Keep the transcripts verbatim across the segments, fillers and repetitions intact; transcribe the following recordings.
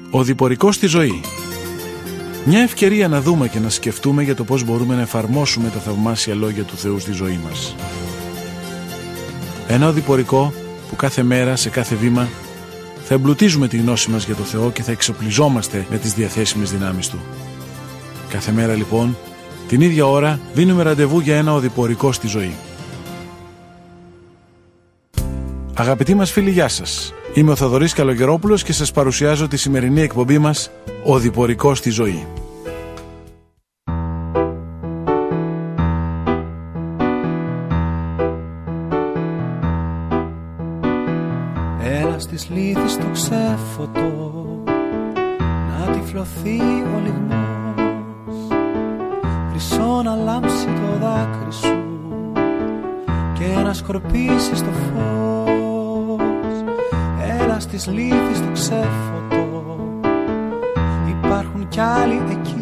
Ο διπορικός στη ζωή. Μια ευκαιρία να δούμε και να σκεφτούμε για το πώς μπορούμε να εφαρμόσουμε τα θαυμάσια λόγια του Θεού στη ζωή μας. Ένα οδηπορικό που κάθε μέρα, σε κάθε βήμα, θα εμπλουτίζουμε τη γνώση μας για το Θεό και θα εξοπλιζόμαστε με τις διαθέσιμες δυνάμεις Του. Κάθε μέρα λοιπόν, την ίδια ώρα, δίνουμε ραντεβού για ένα οδηπορικό στη ζωή. Αγαπητοί μας φίλοι, γεια σας. Είμαι ο Θοδωρής Καλογερόπουλος και σας παρουσιάζω τη σημερινή εκπομπή μας «Οδηπορικό στη ζωή». Έλα στις λύθεις στο ξέφωτο να τυφλωθεί ο λυγμός, χρυσό να λάμψει το δάκρυ σου και να σκορπίσεις το φως. Έλα στις λύθεις στο ξέφωτο, υπάρχουν κι άλλοι εκεί.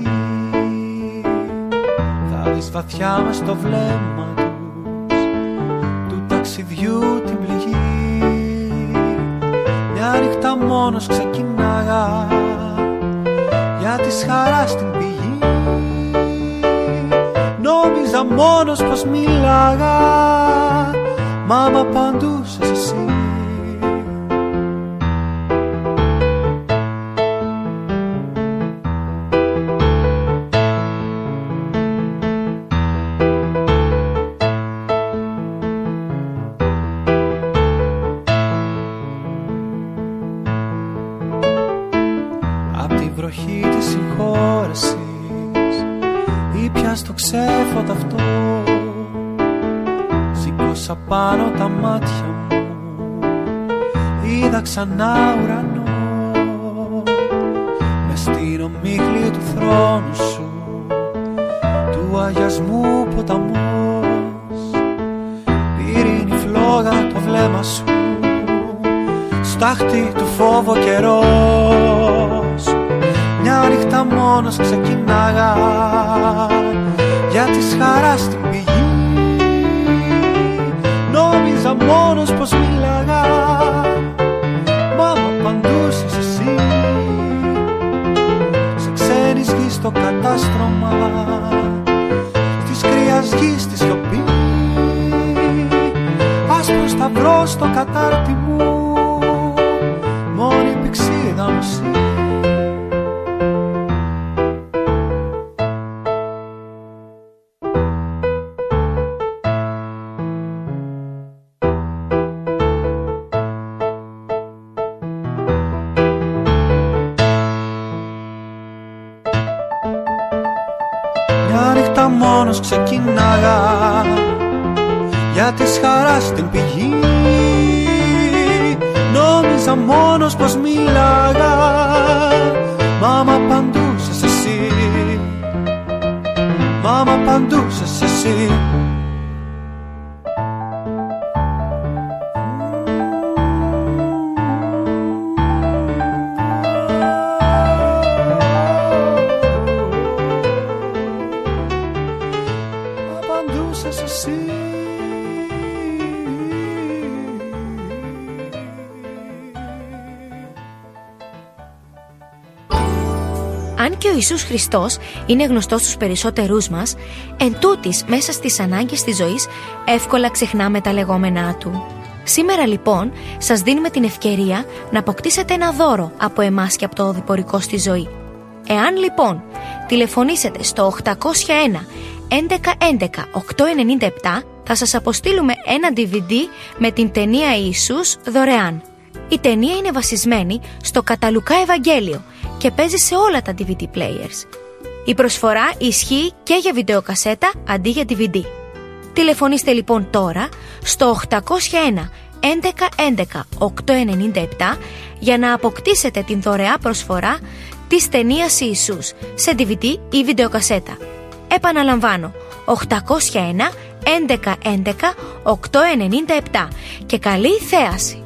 Θα δεις βαθιά μες στο βλέμμα τους του ταξιδιού την πληγή. Μια νύχτα μόνος ξεκινάγα για της χαράς την πηγή. Νόμιζα μόνος πως μίλαγα, μα μ' απαντούσες εσύ. Απ' τη βροχή της συγχώρεσης ήπια στο ξέφωτο αυτό, σήκωσα πάνω τα μάτια μου, είδα ξανά ουρανό. Μες στην ομίχλη του θρόνου σου, του αγιασμού ποταμός, πήρε η φλόγα το βλέμμα σου, στάχτη του φόβου καιρός. Μια νύχτα μόνος ξεκινάγα για της χαράς την πηγή. Νόμιζα μόνος πως μίλαγα, μα μ' απαντούσες εσύ. Σε ξένης γης στο κατάστρωμα, της κρύας γης στη σιωπή, άσπρο σταυρό στο κατάρτι μου, μόνη πηξίδα μου εσύ. Μόνος ξεκινάγα για της χαράς την πηγή. Νόμιζα μόνος πως μίλαγα, μα μ' απαντούσες εσύ. Μα μ' απαντούσες εσύ. Αν και ο Ιησούς Χριστός είναι γνωστός στους περισσότερούς μας, εν τούτης μέσα στις ανάγκες της ζωής εύκολα ξεχνάμε τα λεγόμενά Του. Σήμερα λοιπόν σας δίνουμε την ευκαιρία να αποκτήσετε ένα δώρο από εμάς και από το οδηπορικό στη ζωή. Εάν λοιπόν τηλεφωνήσετε στο οκτακόσια ένα έντεκα έντεκα οκτακόσια ενενήντα επτά, θα σας αποστείλουμε ένα ντι βι ντι με την ταινία Ιησούς δωρεάν. Η ταινία είναι βασισμένη στο κατά Λουκά Ευαγγέλιο και παίζει σε όλα τα ντι βι ντι players. Η προσφορά ισχύει και για βιντεοκασέτα αντί για ντι βι ντι. Τηλεφωνήστε λοιπόν τώρα στο οκτακόσια ένα έντεκα έντεκα οκτακόσια ενενήντα επτά για να αποκτήσετε την δωρεά προσφορά της ταινίας Ιησούς σε ντι βι ντι ή βιντεοκασέτα. Επαναλαμβάνω, οκτακόσια ένα έντεκα έντεκα οκτακόσια ενενήντα επτά και καλή θέαση!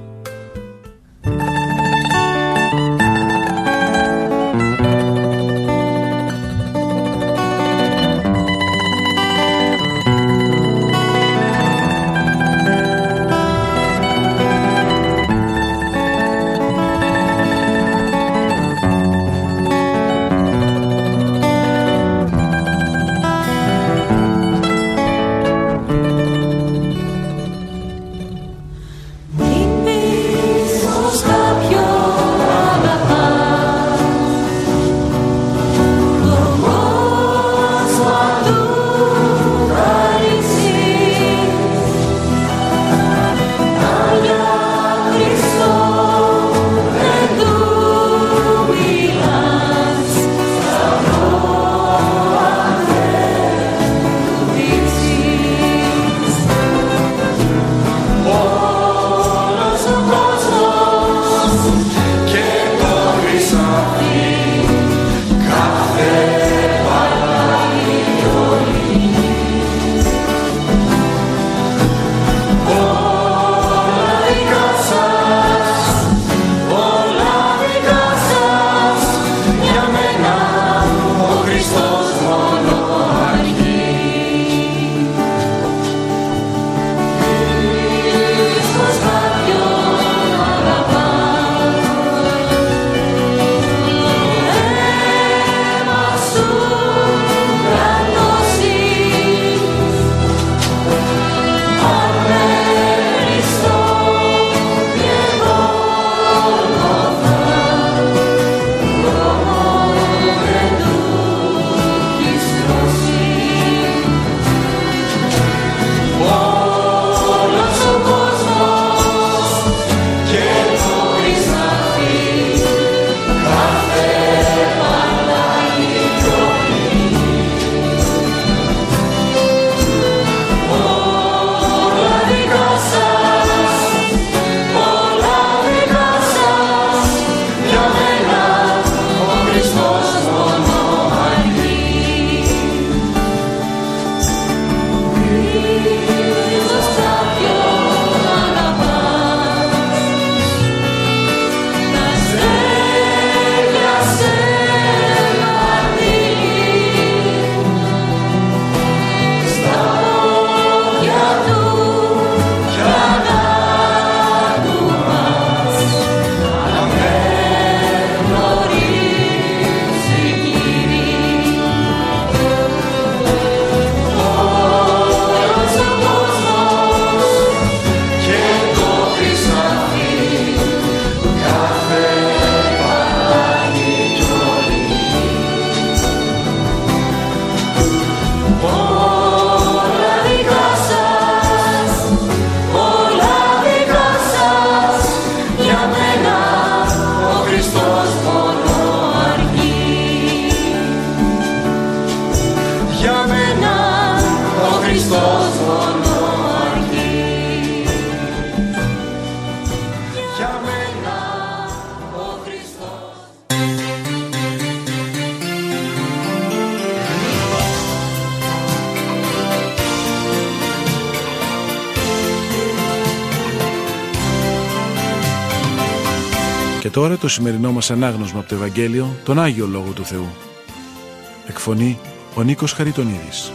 Και τώρα το σημερινό μας ανάγνωσμα από το Ευαγγέλιο, τον Άγιο Λόγο του Θεού. Εκφωνεί ο Νίκος Χαριτονίδης.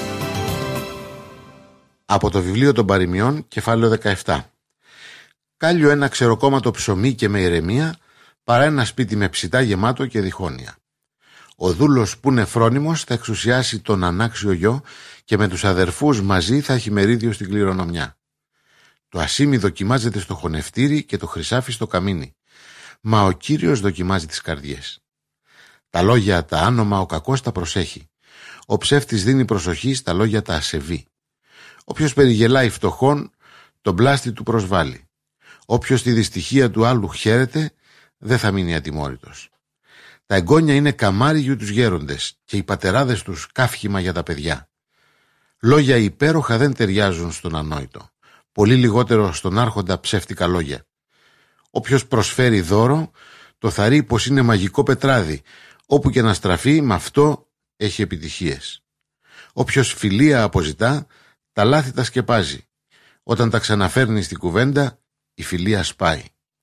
Από το βιβλίο των Παροιμιών, κεφάλαιο δεκαεπτά. Κάλιο ένα ξεροκόμματο ψωμί και με ηρεμία, παρά ένα σπίτι με ψητά γεμάτο και διχόνοια. Ο δούλος που είναι φρόνιμος θα εξουσιάσει τον ανάξιο γιο και με τους αδερφούς μαζί θα έχει μερίδιο στην κληρονομιά. Το ασίμι δοκιμάζεται στο χωνευτήρι και το χρυσάφι στο καμίνι, μα ο Κύριος δοκιμάζει τις καρδιές. Τα λόγια τα άνομα ο κακός τα προσέχει. Ο ψεύτης δίνει προσοχή στα λόγια τα ασεβή. Όποιος περιγελάει φτωχόν, τον πλάστη του προσβάλλει. Όποιος τη δυστυχία του άλλου χαίρεται, δεν θα μείνει ατιμόρυτος. Τα εγγόνια είναι καμάρι για τους γέροντες και οι πατεράδες τους καύχημα για τα παιδιά. Λόγια υπέροχα δεν ταιριάζουν στον ανόητο, πολύ λιγότερο στον άρχοντα ψεύτικα λόγια. Όποιος προσφέρει δώρο, το θαρεί πως είναι μαγικό πετράδι, όπου και να στραφεί με αυτό έχει επιτυχίες. Όποιος φιλία αποζητά, τα λάθη τα σκεπάζει. Όταν τα ξαναφέρνει στην κουβέντα, η φιλία σπάει.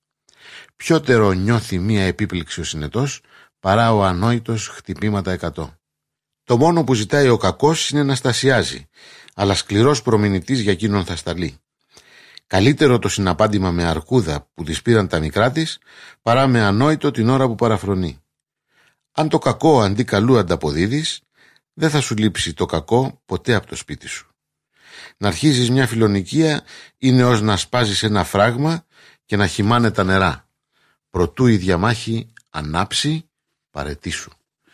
Πιότερο νιώθει μία επίπληξη ο συνετός, παρά ο ανόητος χτυπήματα εκατό. Το μόνο που ζητάει ο κακός είναι να στασιάζει, αλλά σκληρός προμηνητής για εκείνον θα σταλεί. Καλύτερο το συναπάντημα με αρκούδα που της πήραν τα μικρά της, παρά με ανόητο την ώρα που παραφρονεί. Αν το κακό αντί καλού ανταποδίδεις, δεν θα σου λείψει το κακό ποτέ από το σπίτι σου. Να αρχίζεις μια φιλονικία είναι ως να σπάζεις ένα φράγμα και να χυμάνε τα νερά. Προτού η διαμάχη ανάψει, παρετήσου.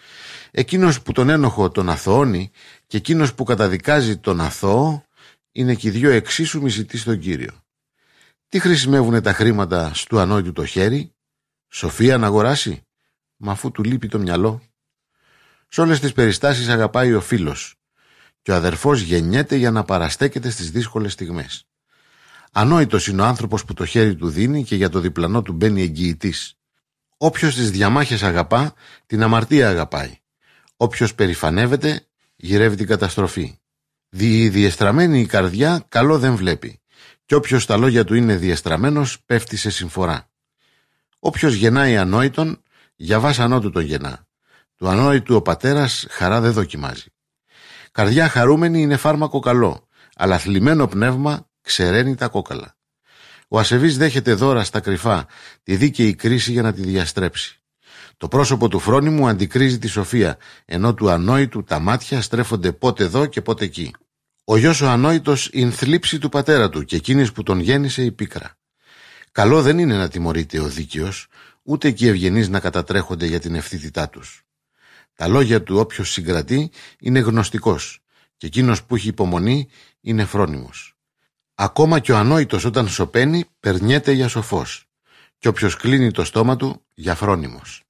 Εκείνος που τον ένοχο τον αθωώνει και εκείνος που καταδικάζει τον αθώο είναι και οι δυο εξίσου μισητοί στον Κύριο. Τι χρησιμεύουνε τα χρήματα στου ανόητου το χέρι? Σοφία να αγοράσει? Μα αφού του λείπει το μυαλό. Σ' όλες τις περιστάσεις αγαπάει ο φίλος και ο αδερφός γεννιέται για να παραστέκεται στις δύσκολες στιγμές. Ανόητος είναι ο άνθρωπος που το χέρι του δίνει και για το διπλανό του μπαίνει εγγυητής. Όποιος τις διαμάχες αγαπά, την αμαρτία αγαπάει. Όποιος περηφανεύεται, γυρεύει την καταστροφή. Δι, διεστραμμένη η καρδιά, καλό δεν βλέπει. Και όποιος τα λόγια του είναι διεστραμμένος, πέφτει σε συμφορά. Όποιος γεννάει ανόητον, για βάσανό του τον γεννά. Του ανόητου ο πατέρας χαρά δεν δοκιμάζει. Καρδιά χαρούμενη είναι φάρμακο καλό, αλλά θλιμμένο πνεύμα ξεραίνει τα κόκαλα. Ο ασεβής δέχεται δώρα στα κρυφά, τη δίκαιη κρίση για να τη διαστρέψει. Το πρόσωπο του φρόνιμου αντικρίζει τη σοφία, ενώ του ανόητου τα μάτια στρέφονται πότε εδώ και πότε εκεί. Ο γιος ο ανόητος είναι θλίψη του πατέρα του και εκείνης που τον γέννησε η πίκρα. Καλό δεν είναι να τιμωρείται ο δίκαιος, ούτε και οι ευγενείς να κατατρέχονται για την ευθύτητά τους. Τα λόγια του όποιος συγκρατεί είναι γνωστικός και εκείνος που έχει υπομονή είναι φρόνιμος. Ακόμα και ο ανόητος όταν σωπαίνει περνιέται για σοφός και όποιος κλείνει το στόμα του για φρόνιμος.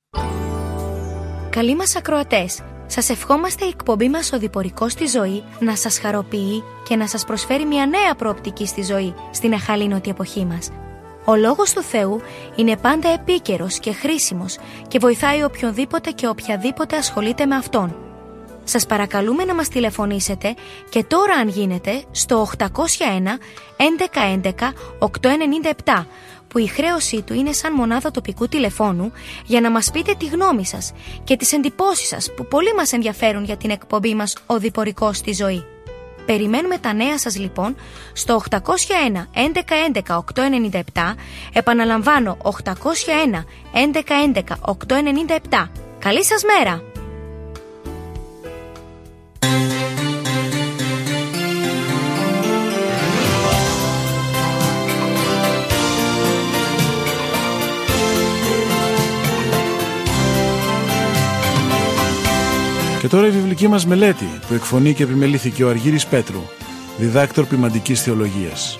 Καλοί μας ακροατές, σας ευχόμαστε η εκπομπή μας «Οδηπορικός στη ζωή» να σας χαροποιεί και να σας προσφέρει μια νέα προοπτική στη ζωή στην αχαλήνωτη εποχή μας. Ο Λόγος του Θεού είναι πάντα επίκαιρος και χρήσιμος και βοηθάει οποιονδήποτε και οποιαδήποτε ασχολείται με Αυτόν. Σας παρακαλούμε να μας τηλεφωνήσετε και τώρα αν γίνεται στο οκτακόσια ένα έντεκα έντεκα οκτακόσια ενενήντα επτά που η χρέωσή του είναι σαν μονάδα τοπικού τηλεφώνου για να μας πείτε τη γνώμη σας και τις εντυπώσεις σας που πολύ μας ενδιαφέρουν για την εκπομπή μας «Οδηπορικός στη ζωή». Περιμένουμε τα νέα σας λοιπόν στο οκτακόσια ένα έντεκα έντεκα οκτακόσια ενενήντα επτά, επαναλαμβάνω οκτακόσια ένα έντεκα έντεκα οκτακόσια ενενήντα επτά. Καλή σας μέρα! Και τώρα η βιβλική μας μελέτη που εκφωνεί και επιμελήθηκε ο Αργύρης Πέτρου, διδάκτορ ποιμαντικής θεολογίας.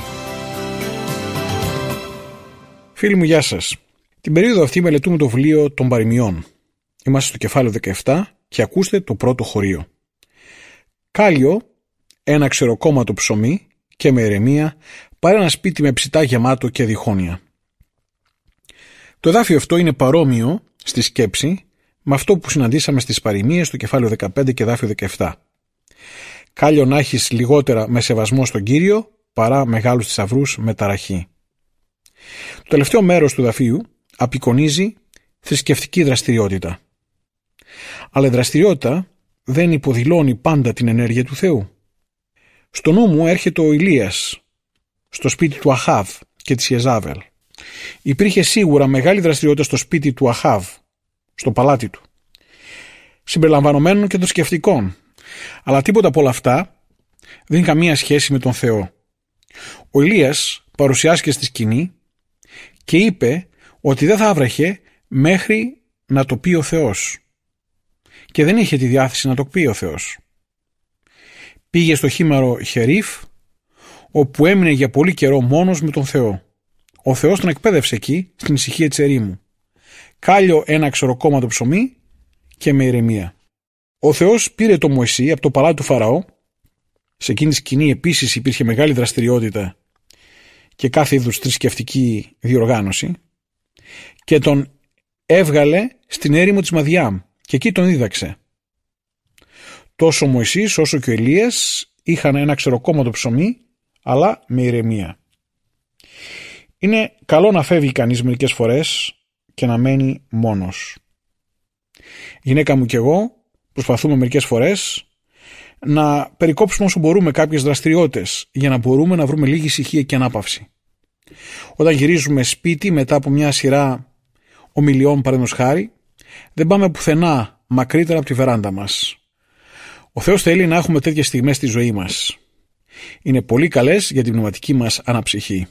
Φίλοι μου, γεια σας. Την περίοδο αυτή μελετούμε το βιβλίο των Παροιμιών. Είμαστε στο κεφάλαιο δεκαεπτά και ακούστε το πρώτο χωρίο. Κάλιο, ένα ξεροκόμματο ψωμί και με ηρεμία, παρά ένα σπίτι με ψητά γεμάτο και διχόνοια. Το εδάφιο αυτό είναι παρόμοιο στη σκέψη με αυτό που συναντήσαμε στις παροιμίες στο κεφάλαιο δεκαπέντε και εδάφιο δεκαεπτά. Κάλιο να έχεις λιγότερα με σεβασμό στον Κύριο παρά μεγάλους θησαυρούς με ταραχή. Το τελευταίο μέρος του εδαφίου απεικονίζει θρησκευτική δραστηριότητα. Αλλά η δραστηριότητα δεν υποδηλώνει πάντα την ενέργεια του Θεού. Στο νου μου έρχεται ο Ηλίας στο σπίτι του Αχάβ και της Ιεζάβελ. Υπήρχε σίγουρα μεγάλη δραστηριότητα στο σπίτι του Αχάβ, στο παλάτι του, συμπεριλαμβανομένων και των σκεφτικών. Αλλά τίποτα από όλα αυτά δεν είχε καμία σχέση με τον Θεό. Ο Ηλίας παρουσιάστηκε στη σκηνή και είπε ότι δεν θα άβρεχε μέχρι να το πει ο Θεός. Και δεν είχε τη διάθεση να το πει ο Θεός. Πήγε στο χήμαρο Χερίφ, όπου έμεινε για πολύ καιρό μόνος με τον Θεό. Ο Θεός τον εκπαίδευσε εκεί, στην ησυχία της ερήμου. Κάλιο ένα ξεροκόμματο ψωμί και με ηρεμία. Ο Θεός πήρε το Μωυσή από το παλάτι του Φαραώ. Σε εκείνη τη σκηνή επίσης υπήρχε μεγάλη δραστηριότητα και κάθε είδους θρησκευτική διοργάνωση, και τον έβγαλε στην έρημο της Μαδιάμ και εκεί τον δίδαξε. Τόσο ο Μωυσής όσο και ο Ηλίας είχαν ένα ξεροκόμματο ψωμί, αλλά με ηρεμία. Είναι καλό να φεύγει κανείς μερικές φορές και να μένει μόνος. Η γυναίκα μου και εγώ προσπαθούμε μερικές φορές να περικόψουμε όσο μπορούμε κάποιες δραστηριότητες για να μπορούμε να βρούμε λίγη ησυχία και ανάπαυση. Όταν γυρίζουμε σπίτι μετά από μια σειρά ομιλιών, παραδείγματος χάρη, δεν πάμε πουθενά μακρύτερα από τη βεράντα μας. Ο Θεός θέλει να έχουμε τέτοιες στιγμές στη ζωή μας. Είναι πολύ καλές για την πνευματική μας αναψυχή.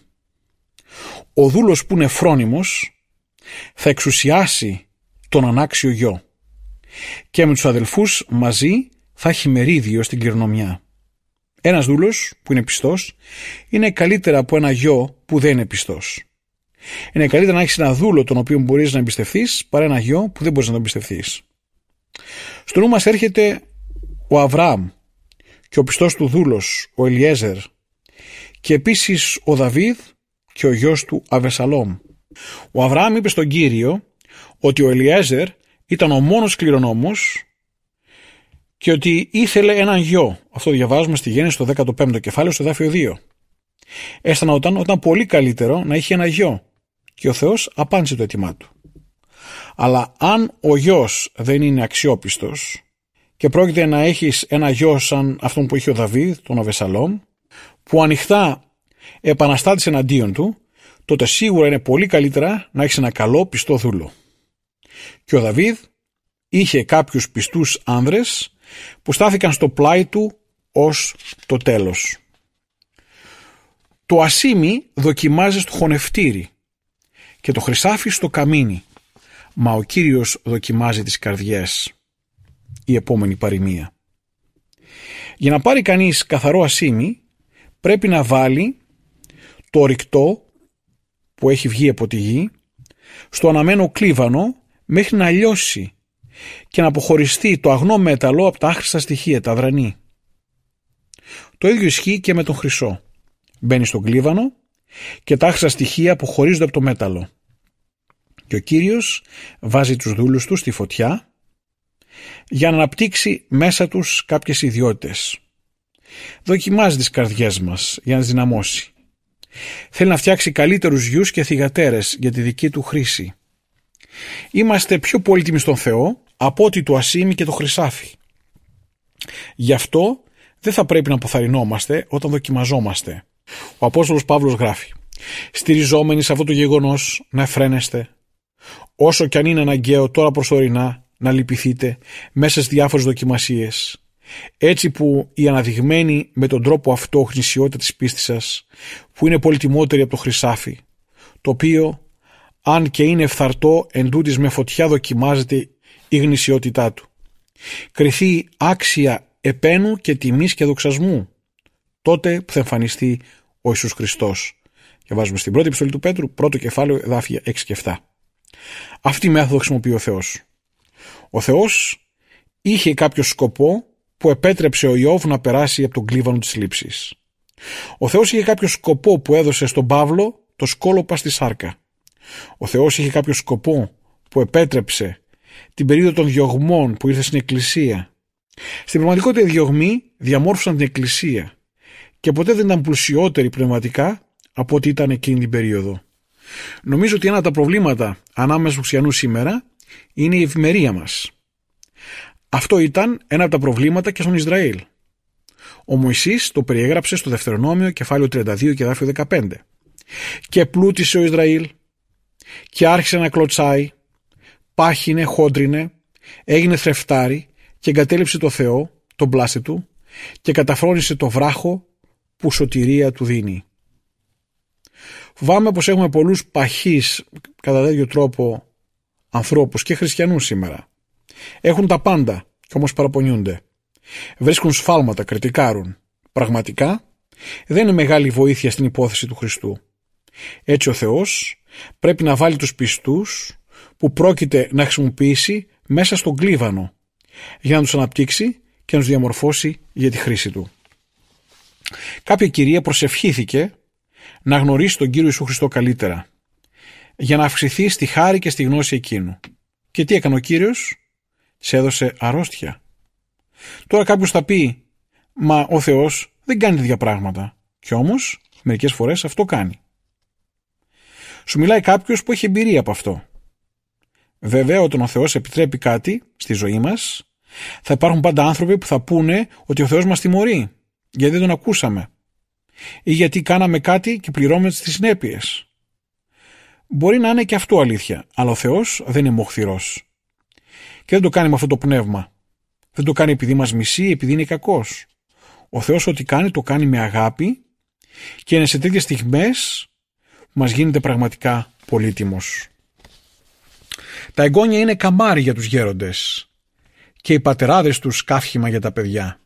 Ο δούλος που είναι φρόνιμος θα εξουσιάσει τον ανάξιο γιο και με τους αδελφούς μαζί θα έχει μερίδιο στην κληρονομιά. Ένας δούλος που είναι πιστός είναι καλύτερα από ένα γιο που δεν είναι πιστός. Είναι καλύτερα να έχεις ένα δούλο τον οποίο μπορείς να εμπιστευθείς παρά ένα γιο που δεν μπορείς να τον εμπιστευθείς. Στο νου μας έρχεται ο Αβραάμ και ο πιστός του δούλος ο Ελιέζερ και επίσης ο Δαβίδ και ο γιος του Αβεσαλόμ. Ο Αβραάμ είπε στον Κύριο ότι ο Ελιέζερ ήταν ο μόνος κληρονόμος και ότι ήθελε έναν γιο. Αυτό διαβάζουμε στη Γένεση στο δέκατο πέμπτο κεφάλαιο στο εδάφιο δύο. Αισθανόταν ότι ήταν πολύ καλύτερο να είχε ένα γιο και ο Θεός απάντησε το αίτημά του. Αλλά αν ο γιος δεν είναι αξιόπιστος και πρόκειται να έχεις ένα γιο σαν αυτόν που είχε ο Δαβίδ, τον Αβεσαλόμ, που ανοιχτά επαναστάτησε εναντίον του, τότε σίγουρα είναι πολύ καλύτερα να έχεις ένα καλό πιστό δούλο. Και ο Δαβίδ είχε κάποιους πιστούς άνδρες που στάθηκαν στο πλάι του ως το τέλος. Το ασίμι δοκιμάζει στο χωνευτήρι και το χρυσάφι στο καμίνι, μα ο Κύριος δοκιμάζει τις καρδιές. Η επόμενη παροιμία. Για να πάρει κανείς καθαρό ασίμι πρέπει να βάλει το ορυκτό που έχει βγει από τη γη στο αναμένο κλίβανο μέχρι να λιώσει και να αποχωριστεί το αγνό μέταλλο από τα άχρηστα στοιχεία, τα αδρανή. Το ίδιο ισχύει και με τον χρυσό. Μπαίνει στον κλίβανο και τα άχρηστα στοιχεία αποχωρίζονται από το μέταλλο. Και ο Κύριος βάζει τους δούλους του στη φωτιά για να αναπτύξει μέσα τους κάποιες ιδιότητες. Δοκιμάζει τις καρδιές μας για να τις δυναμώσει. Θέλει να φτιάξει καλύτερους γιους και θυγατέρες για τη δική του χρήση. Είμαστε πιο πολύτιμοι στον Θεό από ότι το ασίμι και το χρυσάφι. Γι' αυτό δεν θα πρέπει να αποθαρρυνόμαστε όταν δοκιμαζόμαστε. Ο Απόστολος Παύλος γράφει: στηριζόμενοι σε αυτό το γεγονός να εφραίνεστε, όσο κι αν είναι αναγκαίο τώρα προσωρινά να λυπηθείτε μέσα στις διάφορες δοκιμασίες, έτσι που η αναδειγμένη με τον τρόπο αυτό γνησιότητα της πίστης σας, που είναι πολυτιμότερη από το χρυσάφι, το οποίο αν και είναι φθαρτό εντούτοις με φωτιά δοκιμάζεται η γνησιότητά του, κριθεί άξια επένου και τιμής και δοξασμού, τότε που θα εμφανιστεί ο Ιησούς Χριστός. Διαβάζουμε στην πρώτη επιστολή του Πέτρου, πρώτο κεφάλαιο, εδάφια έξι και επτά. Αυτή η μέθοδο χρησιμοποιεί ο Θεός. Ο Θεός είχε κάποιο σκοπό που επέτρεψε ο Ιώβ να περάσει από τον κλίβανο της λήψης. Ο Θεός είχε κάποιο σκοπό που έδωσε στον Παύλο το σκόλοπα στη σάρκα. Ο Θεός είχε κάποιο σκοπό που επέτρεψε την περίοδο των διωγμών που ήρθε στην Εκκλησία. Στην πραγματικότητα οι διωγμοί διαμόρφωσαν την Εκκλησία και ποτέ δεν ήταν πλουσιότεροι πνευματικά από ό,τι ήταν εκείνη την περίοδο. Νομίζω ότι ένα από τα προβλήματα ανάμεσα στους χριστιανούς σήμερα είναι η ευημερία μας. Αυτό ήταν ένα από τα προβλήματα και στον Ισραήλ. Ο Μωυσής το περιέγραψε στο Δευτερονόμιο κεφάλαιο τριάντα δύο και εδάφιο δεκαπέντε. Και πλούτησε ο Ισραήλ και άρχισε να κλωτσάει, πάχινε, χόντρινε, έγινε θρεφτάρι και εγκατέλειψε το Θεό, τον πλάστη του, και καταφρόνησε το βράχο που σωτηρία του δίνει. Φοβάμαι πως έχουμε πολλούς παχείς κατά τέτοιο τρόπο ανθρώπους και χριστιανούς σήμερα. Έχουν τα πάντα και όμως παραπονιούνται. Βρίσκουν σφάλματα, κριτικάρουν. Πραγματικά δεν είναι μεγάλη βοήθεια στην υπόθεση του Χριστού. Έτσι ο Θεός πρέπει να βάλει τους πιστούς που πρόκειται να χρησιμοποιήσει μέσα στον κλίβανο για να τους αναπτύξει και να τους διαμορφώσει για τη χρήση του. Κάποια κυρία προσευχήθηκε να γνωρίσει τον Κύριο Ιησού Χριστό καλύτερα, για να αυξηθεί στη χάρη και στη γνώση εκείνου. Και τι έκανε ο Κύριος? Της έδωσε αρρώστια. Τώρα κάποιος θα πει, μα ο Θεός δεν κάνει τέτοια πράγματα. Και όμως μερικές φορές αυτό κάνει. Σου μιλάει κάποιος που έχει εμπειρία από αυτό. Βέβαια, όταν ο Θεός επιτρέπει κάτι στη ζωή μας, θα υπάρχουν πάντα άνθρωποι που θα πούνε ότι ο Θεός μας τιμωρεί, γιατί δεν τον ακούσαμε, ή γιατί κάναμε κάτι και πληρώνουμε τις συνέπειες. Μπορεί να είναι και αυτό αλήθεια, αλλά ο Θεός δεν είναι μοχθηρός. Και δεν το κάνει με αυτό το πνεύμα. Δεν το κάνει επειδή μας μισεί, επειδή είναι κακός. Ο Θεός ό,τι κάνει, το κάνει με αγάπη και είναι σε τέτοιες στιγμές που μας γίνεται πραγματικά πολύτιμος. Τα εγγόνια είναι καμάρι για τους γέροντες και οι πατεράδες τους καύχημα για τα παιδιά.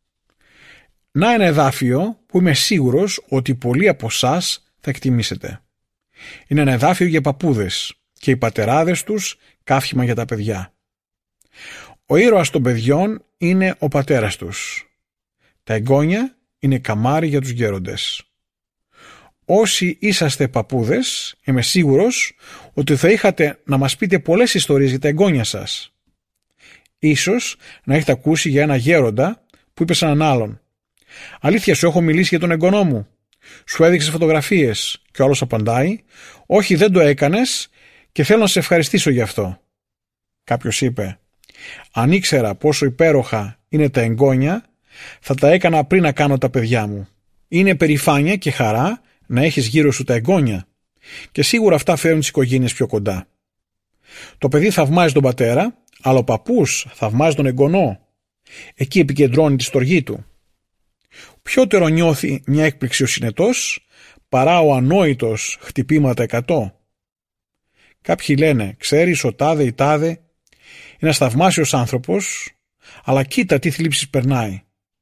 Να ένα εδάφιο που είμαι σίγουρος ότι πολλοί από εσάς θα εκτιμήσετε. Είναι ένα εδάφιο για παππούδες και οι πατεράδες τους καύχημα για τα παιδιά. Ο ήρωας των παιδιών είναι ο πατέρας τους. Τα εγγόνια είναι καμάρι για τους γέροντες. Όσοι είσαστε παππούδες, είμαι σίγουρος ότι θα είχατε να μας πείτε πολλές ιστορίες για τα εγγόνια σας. Ίσως να έχετε ακούσει για ένα γέροντα που είπε σε έναν άλλον, «Αλήθεια, σου έχω μιλήσει για τον εγγονό μου. Σου έδειξε φωτογραφίες». Και ο άλλος απαντάει, «Όχι, δεν το έκανες και θέλω να σε ευχαριστήσω γι' αυτό». Κάποιος είπε, «Αν ήξερα πόσο υπέροχα είναι τα εγγόνια, θα τα έκανα πριν να κάνω τα παιδιά μου». Είναι περηφάνεια και χαρά να έχεις γύρω σου τα εγγόνια και σίγουρα αυτά φέρνουν τις οικογένειες πιο κοντά. Το παιδί θαυμάζει τον πατέρα, αλλά ο παππούς θαυμάζει τον εγγονό. Εκεί επικεντρώνει τη στοργή του. Πιότερο νιώθει μια έκπληξη ο συνετός παρά ο ανόητος χτυπήματα εκατό. Κάποιοι λένε, ξέρεις, ο τάδε ή τάδε είναι ένας θαυμάσιος άνθρωπος, αλλά κοίτα τι θλίψεις περνάει.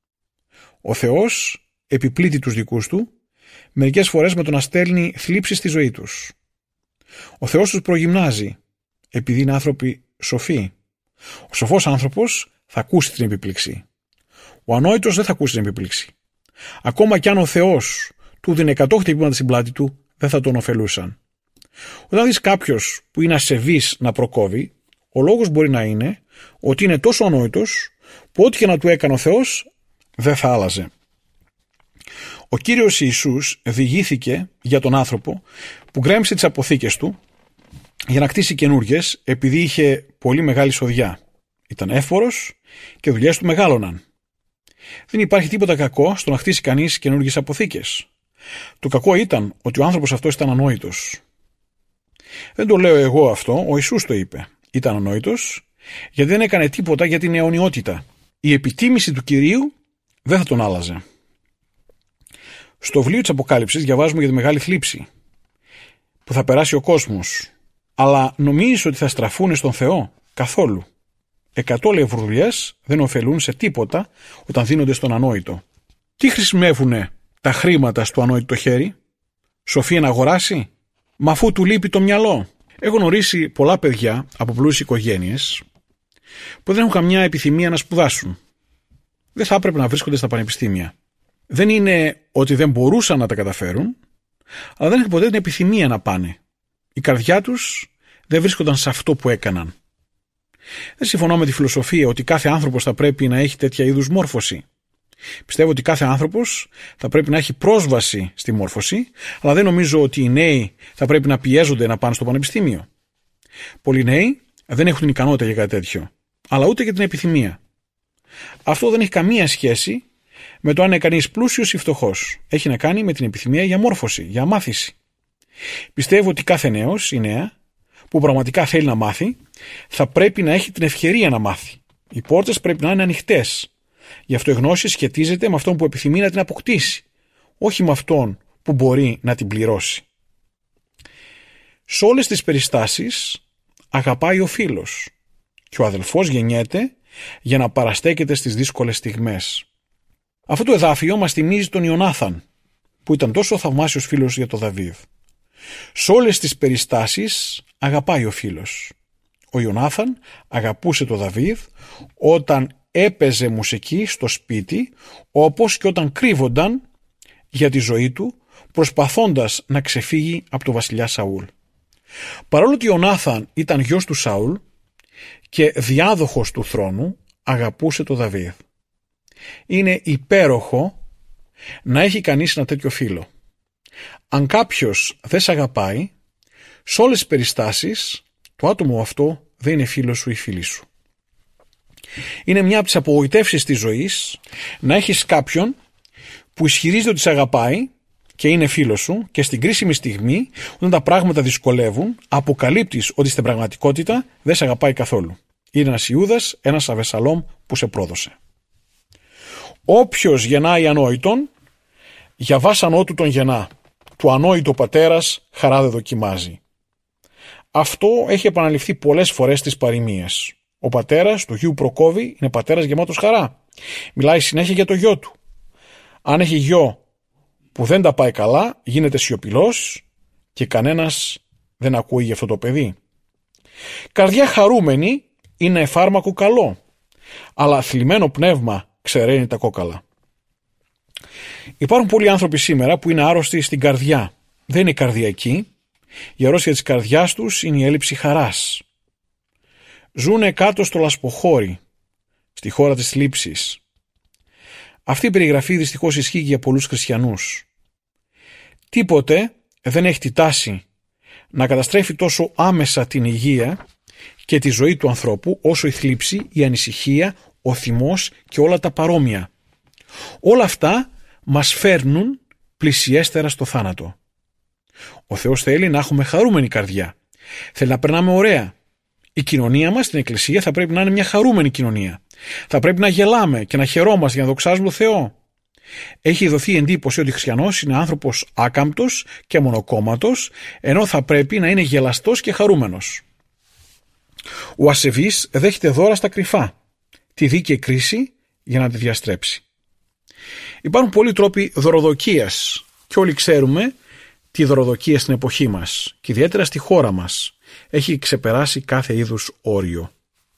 Ο Θεός επιπλήττει τους δικούς του, μερικές φορές με το να στέλνει θλίψεις στη ζωή τους. Ο Θεός τους προγυμνάζει, επειδή είναι άνθρωποι σοφοί. Ο σοφός άνθρωπος θα ακούσει την επίπληξη. Ο ανόητος δεν θα ακούσει την επίπληξη. Ακόμα κι αν ο Θεός του δίνει εκατό χτυπήματα στην πλάτη του, δεν θα τον ωφελούσαν. Όταν δεις κάποιος που είναι ασεβής να προκόβει, ο λόγος μπορεί να είναι ότι είναι τόσο ανόητος που ό,τι και να του έκανε ο Θεός δεν θα άλλαζε. Ο Κύριος Ιησούς διηγήθηκε για τον άνθρωπο που γκρέμισε τις αποθήκες του για να κτίσει καινούργιες επειδή είχε πολύ μεγάλη σοδιά. Ήταν εύφορος και δουλειές του μεγάλωναν. Δεν υπάρχει τίποτα κακό στο να χτίσει κανείς καινούργιες αποθήκες. Το κακό ήταν ότι ο άνθρωπος αυτός ήταν ανόητος. Δεν το λέω εγώ αυτό, ο Ιησούς το είπε. Ήταν ανόητος γιατί δεν έκανε τίποτα για την αιωνιότητα. Η επιτίμηση του Κυρίου δεν θα τον άλλαζε. Στο βιβλίο της Αποκάλυψης διαβάζουμε για τη μεγάλη θλίψη που θα περάσει ο κόσμος. Αλλά νομίζεις ότι θα στραφούν στον Θεό? Καθόλου. Εκατό λευρουλιές δεν ωφελούν σε τίποτα όταν δίνονται στον ανόητο. Τι χρησιμεύουνε τα χρήματα στο ανόητο χέρι? Σοφία να αγοράσει? Μα αφού του λείπει το μυαλό. Έχω γνωρίσει πολλά παιδιά από πλούσιες οικογένειες που δεν έχουν καμιά επιθυμία να σπουδάσουν. Δεν θα έπρεπε να βρίσκονται στα πανεπιστήμια. Δεν είναι ότι δεν μπορούσαν να τα καταφέρουν, αλλά δεν είχαν ποτέ την επιθυμία να πάνε. Η καρδιά τους δεν βρίσκονταν σε αυτό που έκαναν. Δεν συμφωνώ με τη φιλοσοφία ότι κάθε άνθρωπος θα πρέπει να έχει τέτοια είδους μόρφωση. Πιστεύω ότι κάθε άνθρωπος θα πρέπει να έχει πρόσβαση στη μόρφωση, αλλά δεν νομίζω ότι οι νέοι θα πρέπει να πιέζονται να πάνε στο πανεπιστήμιο. Πολλοί νέοι δεν έχουν την ικανότητα για κάτι τέτοιο, αλλά ούτε και την επιθυμία. Αυτό δεν έχει καμία σχέση με το αν είναι κανείς πλούσιος ή φτωχός. Έχει να κάνει με την επιθυμία για μόρφωση, για μάθηση. Πιστεύω ότι κάθε νέος ή νέα που πραγματικά θέλει να μάθει θα πρέπει να έχει την ευκαιρία να μάθει. Οι πόρτες πρέπει να είναι ανοιχτές. Γι' αυτό η γνώση σχετίζεται με αυτόν που επιθυμεί να την αποκτήσει, όχι με αυτόν που μπορεί να την πληρώσει. Σε όλες τις περιστάσεις αγαπάει ο φίλος και ο αδελφός γεννιέται για να παραστέκεται στις δύσκολες στιγμές. Αυτό το εδάφιο μας θυμίζει τον Ιωνάθαν, που ήταν τόσο θαυμάσιος φίλος για τον Δαβίδ. Σε όλες τις περιστάσεις αγαπάει ο φίλος. Ο Ιωνάθαν αγαπούσε τον Δαβίδ όταν έπαιζε μουσική στο σπίτι, όπως και όταν κρύβονταν για τη ζωή του, προσπαθώντας να ξεφύγει από τον βασιλιά Σαούλ. Παρόλο ότι ο Ιωνάθαν ήταν γιος του Σαούλ και διάδοχος του θρόνου, αγαπούσε τον Δαβίδ. Είναι υπέροχο να έχει κανείς ένα τέτοιο φίλο. Αν κάποιος δεν σε αγαπάει, σε όλες τις περιστάσεις το άτομο αυτό δεν είναι φίλος σου ή φίλη σου. Είναι μια από τις απογοητεύσεις της ζωής να έχεις κάποιον που ισχυρίζεται ότι σε αγαπάει και είναι φίλος σου και στην κρίσιμη στιγμή, όταν τα πράγματα δυσκολεύουν, αποκαλύπτεις ότι στην πραγματικότητα δεν σε αγαπάει καθόλου. Είναι ένας Ιούδας, ένας Αβεσσαλόμ που σε πρόδωσε. Όποιος γεννάει ανόητον, για βάσανό του τον γεννά. Του ανόητο πατέρας χαρά δεν δοκιμάζει. Αυτό έχει επαναληφθεί πολλές φορές στις παροιμίες. Ο πατέρας του γιου προκόβει είναι πατέρας γεμάτος χαρά. Μιλάει συνέχεια για το γιο του. Αν έχει γιο που δεν τα πάει καλά, γίνεται σιωπηλός και κανένας δεν ακούει για αυτό το παιδί. Καρδιά χαρούμενη είναι φάρμακο καλό, αλλά θλιμμένο πνεύμα ξεραίνει τα κόκαλα. Υπάρχουν πολλοί άνθρωποι σήμερα που είναι άρρωστοι στην καρδιά. Δεν είναι καρδιακοί. Η αρρώστια της καρδιάς τους είναι η έλλειψη χαράς. Ζούνε κάτω στο λασποχώρι, στη χώρα της θλίψης. Αυτή η περιγραφή δυστυχώς ισχύει για πολλούς χριστιανούς. Τίποτε δεν έχει τη τάση να καταστρέφει τόσο άμεσα την υγεία και τη ζωή του ανθρώπου όσο η θλίψη, η ανησυχία, ο θυμός και όλα τα παρόμοια. Όλα αυτά μας φέρνουν πλησιέστερα στο θάνατο. Ο Θεός θέλει να έχουμε χαρούμενη καρδιά. Θέλει να περνάμε ωραία. Η κοινωνία μας στην Εκκλησία θα πρέπει να είναι μια χαρούμενη κοινωνία. Θα πρέπει να γελάμε και να χαιρόμαστε για να δοξάζουμε τον Θεό. Έχει δοθεί εντύπωση ότι ο χριστιανός είναι άνθρωπος άκαμπτος και μονοκόμματος, ενώ θα πρέπει να είναι γελαστός και χαρούμενος. Ο ασεβής δέχεται δώρα στα κρυφά, τη δίκαιη κρίση για να τη διαστρέψει. Υπάρχουν πολλοί τρόποι δωροδοκίας και όλοι ξέρουμε τη δωροδοκία στην εποχή μας και ιδιαίτερα στη χώρα μας έχει ξεπεράσει κάθε είδους όριο.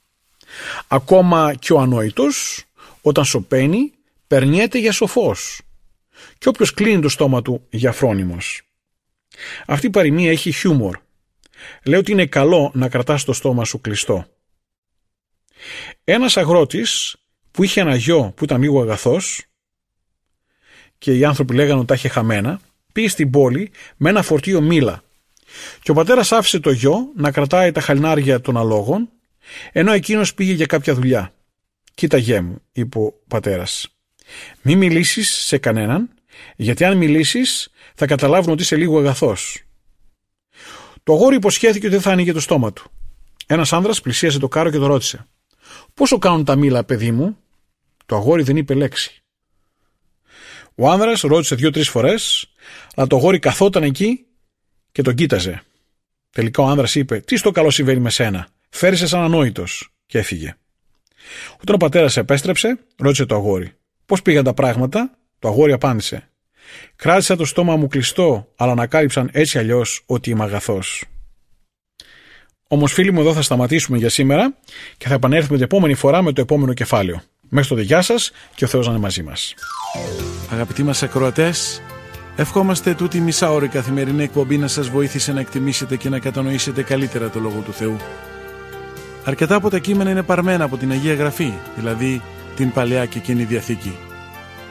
Ακόμα και ο ανόητος όταν σωπαίνει περνιέται για σοφός και όποιος κλείνει το στόμα του για φρόνιμος. Αυτή η παροιμία έχει χιούμορ. Λέει ότι είναι καλό να κρατάς το στόμα σου κλειστό. Ένας αγρότης που είχε ένα γιο που ήταν λίγο αγαθός και οι άνθρωποι λέγανε ότι τα είχε χαμένα, πήγε στην πόλη με ένα φορτίο μήλα και ο πατέρας άφησε το γιο να κρατάει τα χαλινάρια των αλόγων ενώ εκείνος πήγε για κάποια δουλειά. «Κοίτα γέ μου», είπε ο πατέρας, «μη μιλήσεις σε κανέναν, γιατί αν μιλήσεις θα καταλάβουν ότι είσαι λίγο αγαθός». Το αγόρι υποσχέθηκε ότι δεν θα άνοιγε το στόμα του. Ένας άνδρας πλησίασε το κάρο και το ρώτησε, «Πόσο κάνουν τα μήλα, παιδί μου?» Το αγόρι δεν είπε λέξη. Ο άνδρας ρώτησε δύο-τρεις φορές, αλλά το αγόρι καθόταν εκεί και τον κοίταζε. Τελικά ο άνδρας είπε, «Τι στο καλό συμβαίνει με σένα, φέρισαι σαν ανόητος», και έφυγε. Όταν ο πατέρας επέστρεψε, ρώτησε το αγόρι, «Πώς πήγαν τα πράγματα?» Το αγόρι απάντησε, «Κράτησα το στόμα μου κλειστό, αλλά ανακάλυψαν έτσι αλλιώς ότι είμαι αγαθός». Όμως φίλοι μου, εδώ θα σταματήσουμε για σήμερα και θα επανέλθουμε την επόμενη φορά με το επόμενο κεφάλαιο. Μέχρι τότε γεια σας και ο Θεός να είναι μαζί μας. Αγαπητοί μας ακροατές, ευχόμαστε τούτη μισάωρη καθημερινή εκπομπή να σας βοήθησε να εκτιμήσετε και να κατανοήσετε καλύτερα το Λόγο του Θεού. Αρκετά από τα κείμενα είναι παρμένα από την Αγία Γραφή, δηλαδή την Παλαιά και Καινή Διαθήκη.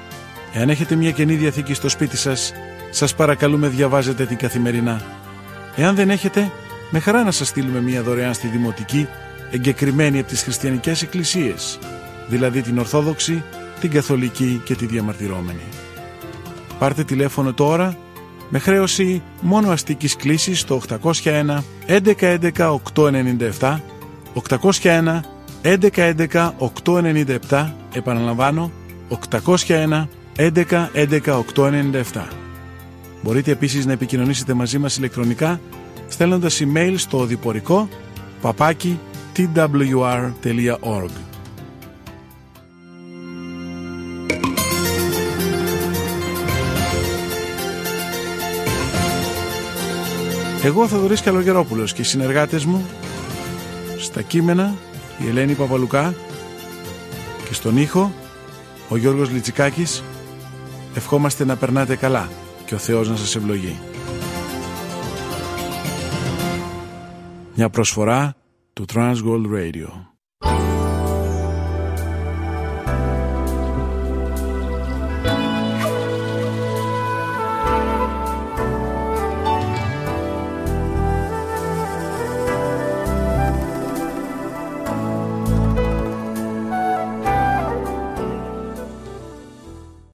Εάν έχετε μια Καινή Διαθήκη στο σπίτι σας, σας παρακαλούμε διαβάζετε την καθημερινά. Εάν δεν έχετε, με χαρά να σας στείλουμε μια δωρεάν στη Δημοτική, εγκεκριμένη από τις χριστιανικές εκκλησίες, δηλαδή την Ορθόδοξη, την Καθολική και τη Διαμαρτυρόμενη. Πάρτε τηλέφωνο τώρα με χρέωση μόνο αστικής κλήσης στο οκτακόσια ένα έντεκα έντεκα οκτακόσια ενενήντα επτά, οκτακόσια ένα έντεκα έντεκα οκτακόσια ενενήντα επτά, επαναλαμβάνω οκτακόσια ένα έντεκα έντεκα οκτακόσια ενενήντα επτά. Μπορείτε επίσης να επικοινωνήσετε μαζί μας ηλεκτρονικά στέλνοντας email στο οδηπορικό παπάκι τι ντάμπλιου αρ τελεία org. Εγώ, Θοδωρής Καλογερόπουλος, και οι συνεργάτες μου στα κείμενα η Ελένη Παπαλουκά και στον ήχο ο Γιώργος Λιτσικάκης, ευχόμαστε να περνάτε καλά και ο Θεός να σας ευλογεί. Μια προσφορά του Transworld Radio.